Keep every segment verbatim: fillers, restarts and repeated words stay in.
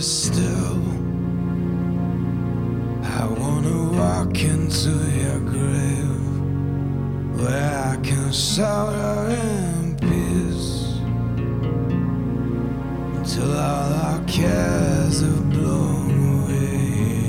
still. I wanna walk into your grave where I can shower in peace until all our cares have blown away.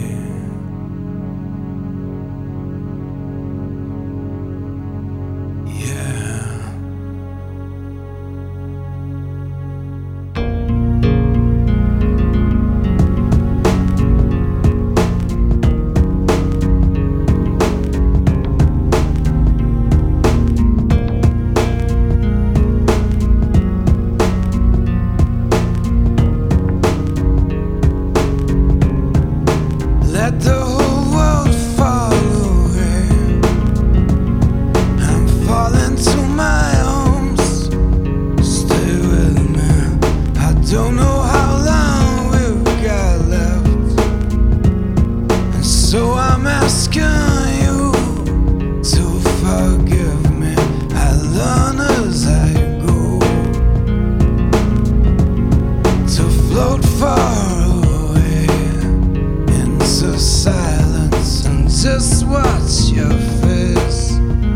Let the whole world fall away. I'm falling to my arms. Stay with me. I don't know how long we've got left, and so I'm asking you to forgive me. I learn as I go to float far silence and just watch your face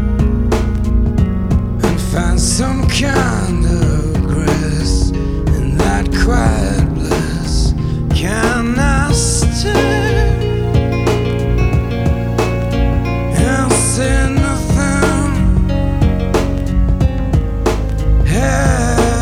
and find some kind of grace in that quiet bliss. Can I stay and say nothing? Hey.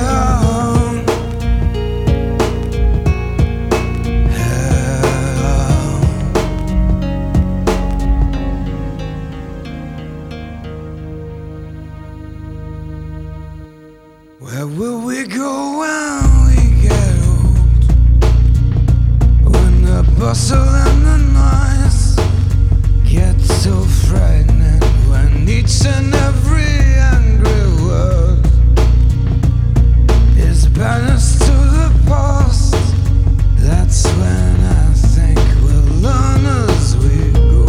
Where will we go when we get old? When the bustle and the noise get so frightening, when each and every angry word is banished to the past, that's when I think we'll learn as we go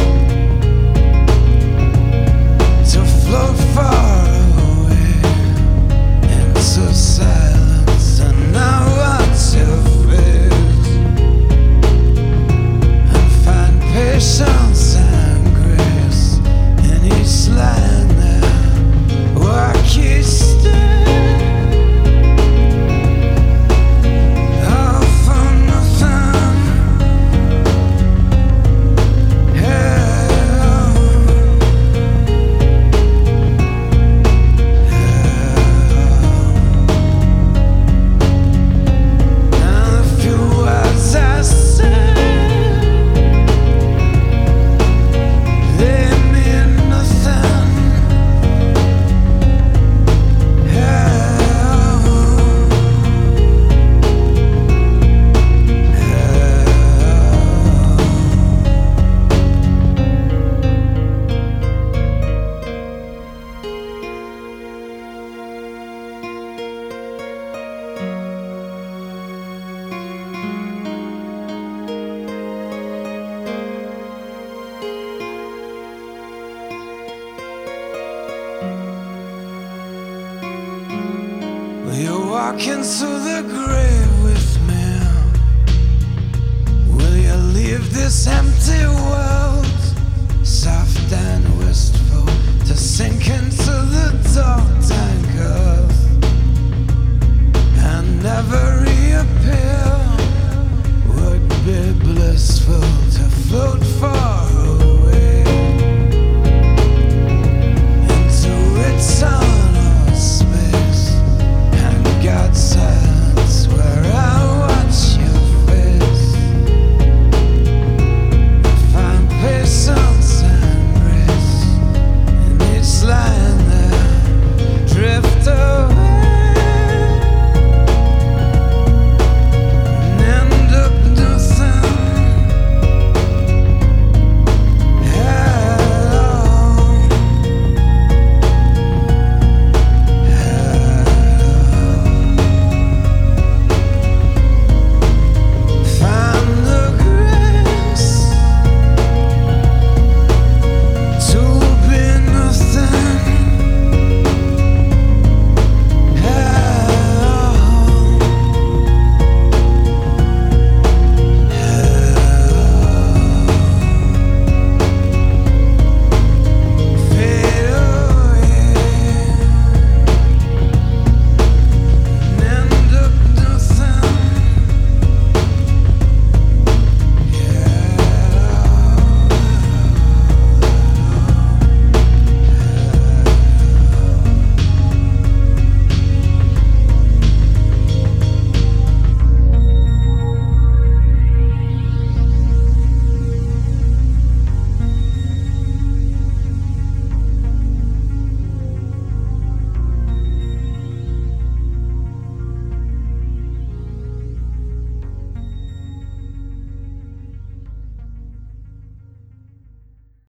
to float far silence, and now watch your face and find patience and grace in each line there. Walk each step, all for nothing. Yeah. Will you walk into the grave with me? Will you leave this empty world, soft and wistful, to sink into the dark dank earth and never reappear? Would be blissful to float far